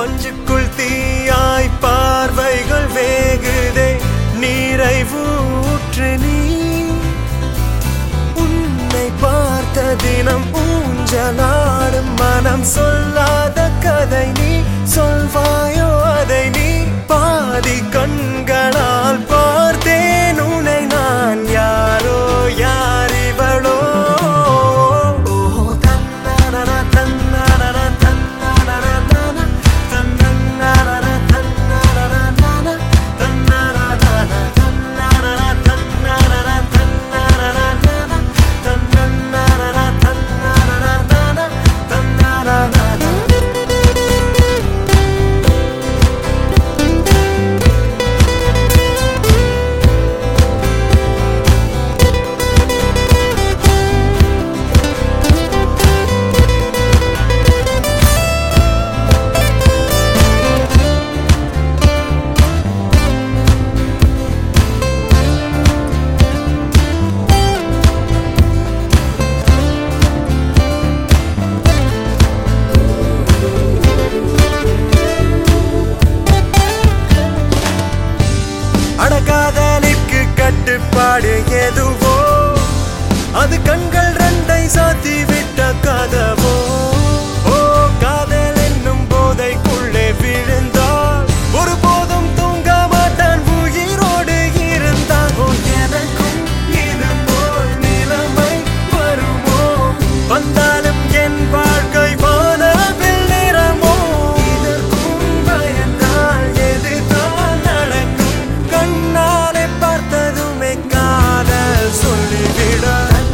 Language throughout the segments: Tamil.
பஞ்சுக்குள் தீயாய் பார்வைகள் வேகுதே நீரை ஊற்று நீ உன்னை பார்த்த தினம் ஊஞ்சலாடும் மனம் சொல்லாத கதை நீ சொல்வாயோ அதை நீ பாதி கண்களால் பார்த்தேன் உன்னை நான் யாரோ யார் இவளோ அடகாதலிக்கு கட்டுப்பாடு எதுவோ அது கண்கள் ரெண்டை சாத்தி விட்ட கதவோ ஓ காதல் என்னும் போதைக்குள்ளே விழுந்தால் ஒருபோதும் தூங்க மாட்டான் உயிரோடு இருந்தால் ஓ எனக்கும் இது போல் நிலைமை வருமோ வந்தாலும் என் வாழ்க்கை வானவில் நிறமோ இதற்கும் பயந்தால் எதுதான் நடக்கும் கண்ணாலே பார்த்ததுமே காதல் சொல்லிவிட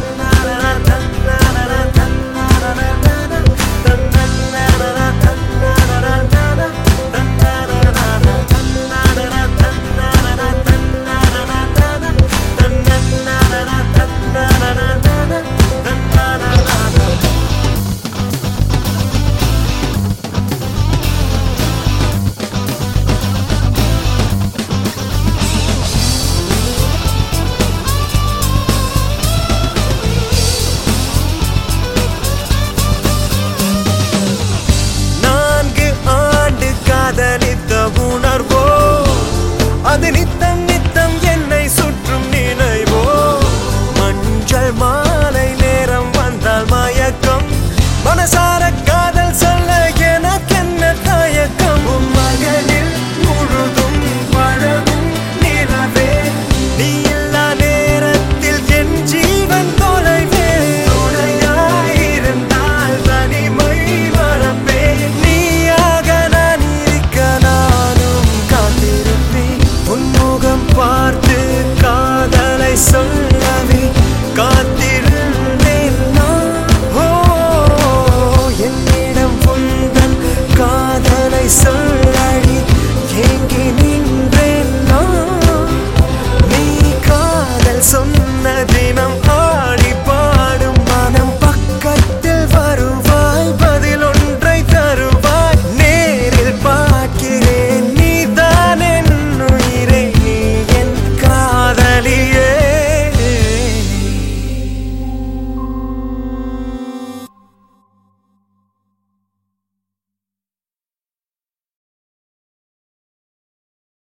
உணர்வோ அது நித்தம் நித்தம் என்னை சுற்றும் நினைவோ மஞ்சள் மாலை நேரம் வந்தால் மயக்கம் மனசார காதல் சொல்ல எனக்கென்ன தயக்கம் உன் மகளில் முழுதும் பழகும் நிலவே நீ இல்லா நேரத்தில் என் ஜீவன் தொலைவே துணையாயிருந்தால் தனிமை மறப்பே நீயாக நான் இருக்க நானும் காத்திருப்பேன் உன் முகம் பார்த்து